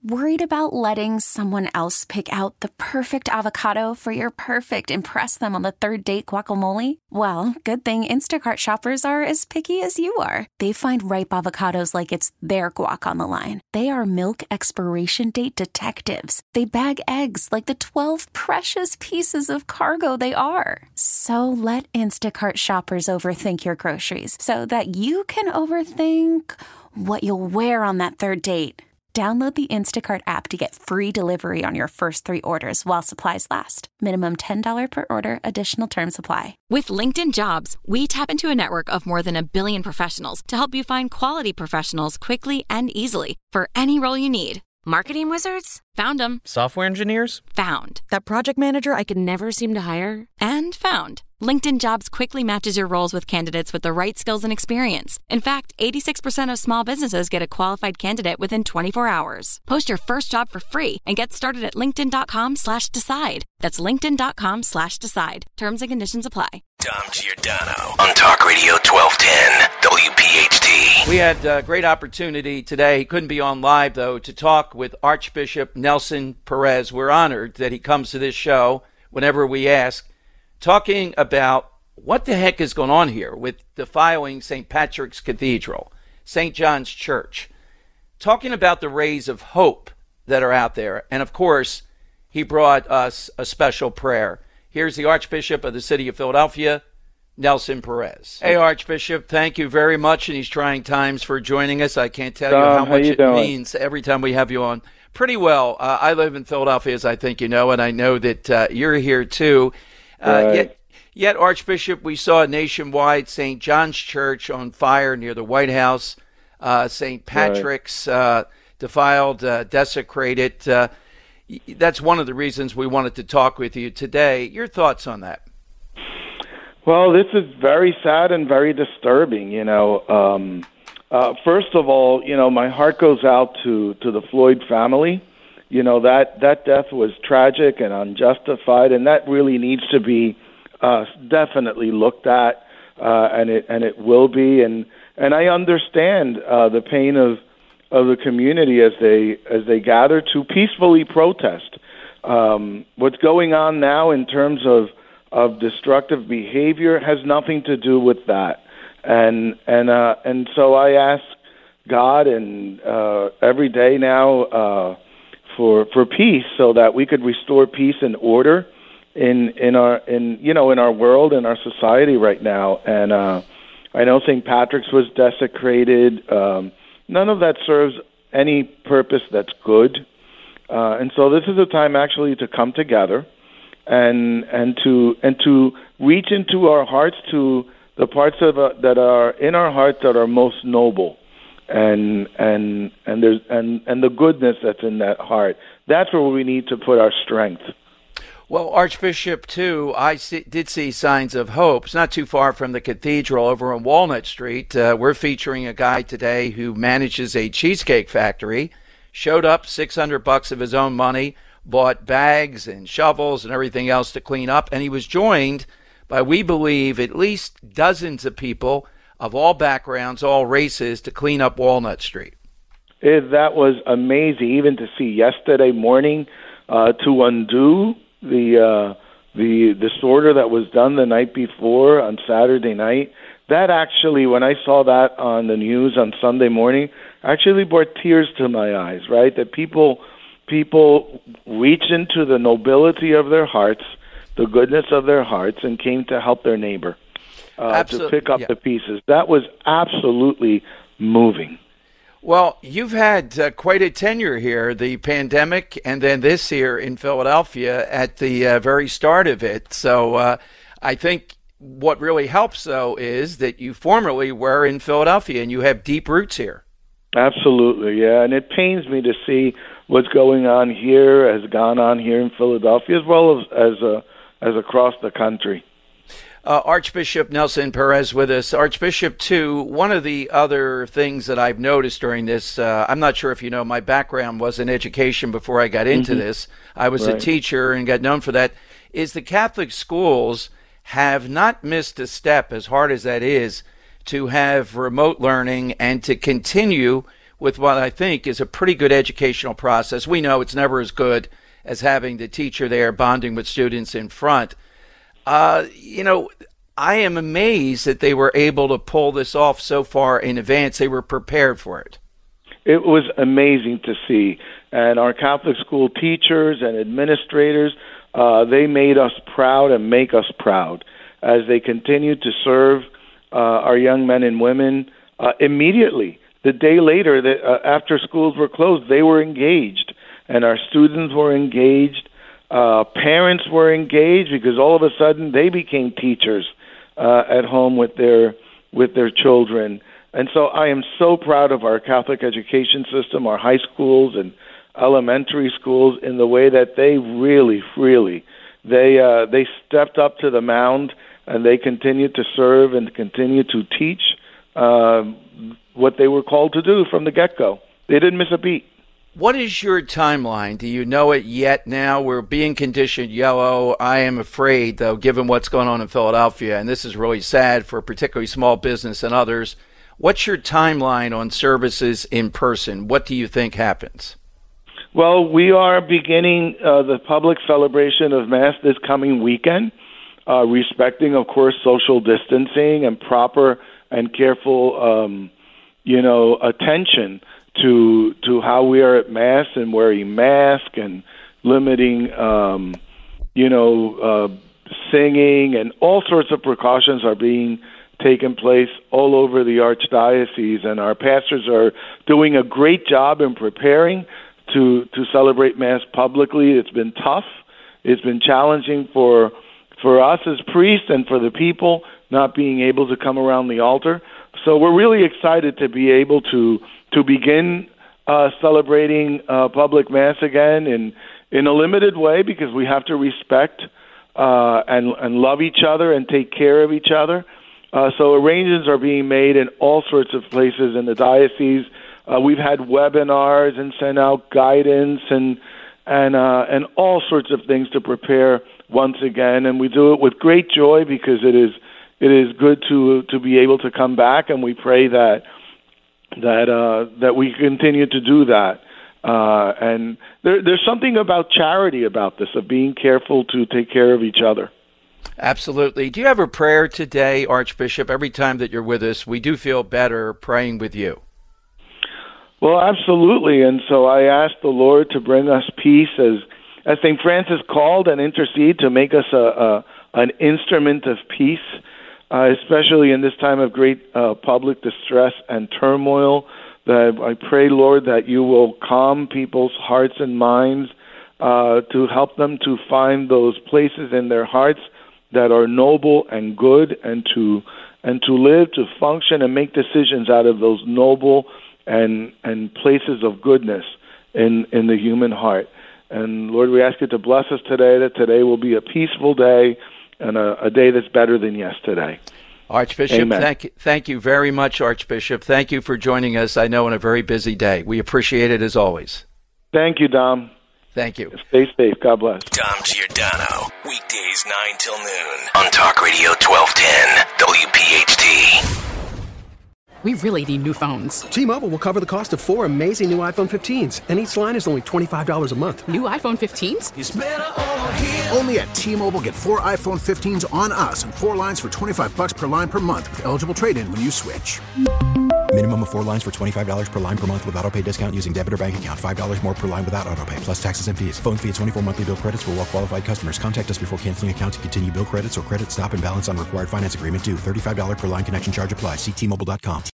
Worried about letting someone else pick out the perfect avocado for your perfect impress them on the third date guacamole? Well, good thing Instacart shoppers are as picky as you are. They find ripe avocados like it's their guac on the line. They are milk expiration date detectives. They bag eggs like the 12 precious pieces of cargo they are. So let Instacart shoppers overthink your groceries so that you can overthink what you'll wear on that third date. Download the Instacart app to get free delivery on your first 3 orders while supplies last. Minimum $10 per order. Additional terms apply. With LinkedIn Jobs, we tap into a network of more than 1 billion professionals to help you find quality professionals quickly and easily for any role you need. Marketing wizards? Found them. Software engineers? Found. That project manager I could never seem to hire? And found. LinkedIn Jobs quickly matches your roles with candidates with the right skills and experience. In fact, 86% of small businesses get a qualified candidate within 24 hours. Post your first job for free and get started at linkedin.com/decide. That's linkedin.com/decide. Terms and conditions apply. Dom Giordano on Talk Radio 1210 WPHT. We had a great opportunity today. He couldn't be on live, though, to talk with Archbishop Nelson Perez. We're honored that he comes to this show whenever we ask, talking about what the heck is going on here with defiling St. Patrick's Cathedral, St. John's Church, talking about the rays of hope that are out there. And, of course, he brought us a special prayer. Here's the Archbishop of the city of Philadelphia, Nelson Perez. Hey, Archbishop, thank you very much in these trying times for joining us. I can't tell you how much it means every time we have you on. Pretty well. I live in Philadelphia, as I think you know, and I know that you're here too. Yet, Archbishop, we saw a nationwide St. John's Church on fire near the White House, St. Patrick's defiled, desecrated. That's one of the reasons we wanted to talk with you today. Your thoughts on that? Well, this is very sad and very disturbing, First of all, my heart goes out to the Floyd family. That death was tragic and unjustified, and that really needs to be definitely looked at, and it will be. And I understand the pain of the community as they gather to peacefully protest. What's going on now in terms of destructive behavior has nothing to do with that. And so I ask God and every day now for peace, so that we could restore peace and order in our world, in our society right now. And I know St. Patrick's was desecrated. None of that serves any purpose that's good. And so this is a time actually to come together and to reach into our hearts, to the parts of that are in our hearts that are most noble, and the goodness that's in that heart. That's where we need to put our strength. Well, Archbishop, too, did see signs of hope. It's not too far from the cathedral over on Walnut Street. We're featuring a guy today who manages a cheesecake factory, showed up $600 of his own money, bought bags and shovels and everything else to clean up, and he was joined by, we believe, at least dozens of people of all backgrounds, all races, to clean up Walnut Street. That was amazing, even to see yesterday morning, to undo the disorder that was done the night before on Saturday night. That actually, when I saw that on the news on Sunday morning, actually brought tears to my eyes, right? That people reached into the nobility of their hearts, the goodness of their hearts, and came to help their neighbor, to pick up the pieces. That was absolutely moving. Well, you've had quite a tenure here, the pandemic, and then this here in Philadelphia at the very start of it. So I think what really helps, though, is that you formerly were in Philadelphia and you have deep roots here. Absolutely, yeah. And it pains me to see what's going on here, has gone on here in Philadelphia, as well as across the country. Archbishop Nelson Perez with us. Archbishop, too, one of the other things that I've noticed during this, I'm not sure if you know, my background was in education before I got into this. I was a teacher and got known for that, is the Catholic schools have not missed a step, as hard as that is, to have remote learning and to continue with what I think is a pretty good educational process. We know it's never as good as having the teacher there bonding with students in front. I am amazed that they were able to pull this off so far in advance. They were prepared for it. It was amazing to see. And our Catholic school teachers and administrators, they made us proud and make us proud as they continue to serve our young men and women immediately. The day later, after schools were closed, they were engaged, and our students were engaged. Parents were engaged because all of a sudden they became teachers at home with their children. And so I am so proud of our Catholic education system, our high schools and elementary schools, in the way that they really, they stepped up to the mound, and they continued to serve and continue to teach what they were called to do from the get-go. They didn't miss a beat. What is your timeline? Do you know it yet now? We're being conditioned yellow. I am afraid, though, given what's going on in Philadelphia, and this is really sad for particularly small business and others. What's your timeline on services in person? What do you think happens? Well, we are beginning the public celebration of Mass this coming weekend, respecting, of course, social distancing and proper and careful, attention to how we are at Mass and wearing masks and limiting, singing, and all sorts of precautions are being taken place all over the Archdiocese, and our pastors are doing a great job in preparing to celebrate Mass publicly. It's been tough. It's been challenging for us as priests and for the people not being able to come around the altar. So we're really excited to be able to begin celebrating public Mass again in a limited way, because we have to respect and love each other and take care of each other. So arrangements are being made in all sorts of places in the diocese. We've had webinars and sent out guidance and all sorts of things to prepare once again, and we do it with great joy because it is good to be able to come back, and we pray that we continue to do that. And there's something about charity about this, of being careful to take care of each other. Absolutely. Do you have a prayer today, Archbishop? Every time that you're with us, we do feel better praying with you. Well, absolutely. And so I ask the Lord to bring us peace, as St. Francis called, and intercede to make us an instrument of peace, especially in this time of great public distress and turmoil. That I pray, Lord, that you will calm people's hearts and minds, to help them to find those places in their hearts that are noble and good, and to live, to function, and make decisions out of those noble and places of goodness in the human heart. And Lord, we ask you to bless us today, that today will be a peaceful day and a day that's better than yesterday. Archbishop, Amen. Thank you very much, Archbishop. Thank you for joining us, I know, on a very busy day. We appreciate it as always. Thank you, Dom. Thank you. Stay safe. God bless. Dom Giordano, weekdays 9 till noon on Talk Radio 1210 WPHT. We really need new phones. T-Mobile will cover the cost of 4 amazing new iPhone 15s, and each line is only $25 a month. New iPhone 15s? It's better over here. Only at T-Mobile, get 4 iPhone 15s on us and 4 lines for $25 per line per month with eligible trade-in when you switch. Minimum of 4 lines for $25 per line per month with autopay discount using debit or bank account. $5 more per line without autopay, plus taxes and fees. Phone fee at 24 monthly bill credits for well-qualified customers. Contact us before canceling account to continue bill credits or credit stop and balance on required finance agreement due. $35 per line connection charge applies. See T-Mobile.com.